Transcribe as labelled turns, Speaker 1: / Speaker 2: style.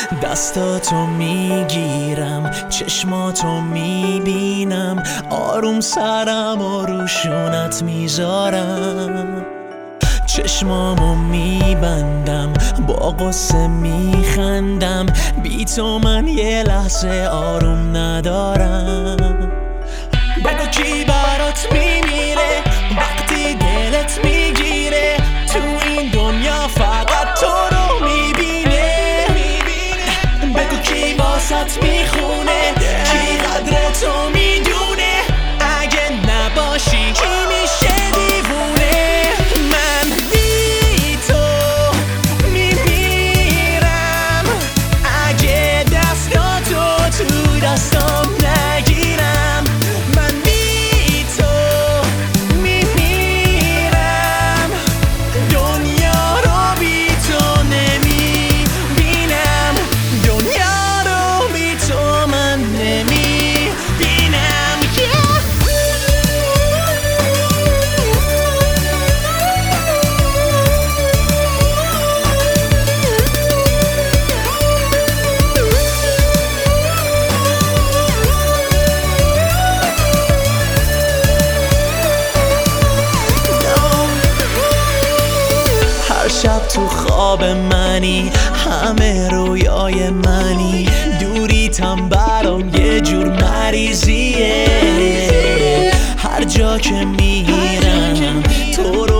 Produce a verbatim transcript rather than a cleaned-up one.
Speaker 1: دستاتو میگیرم، چشماتو میبینم، آروم سرم و روشونت میذارم. چشمامو میبندم، با قصه میخندم، بی تو من یه لحظه آروم ندارم. بگو کی برات میمیره وقتی دلت میگیره، تو این دنیا فقط تو رو میبینه. بگو کی واسط میخونه، کی قدر تو میدونه، اگه نباشی کی میشه دیوونه. من بی تو میمیرم، اگه دستاتو تو دستام نگیرم. من بی تو میمیرم، دنیا رو بی تو نمیبینم، دنیا رو بی تو من نمیبینم. شب تو خواب منی، همه رویای منی، دوریتم برام یه جور مریضیه. هر جا که میرم تو رو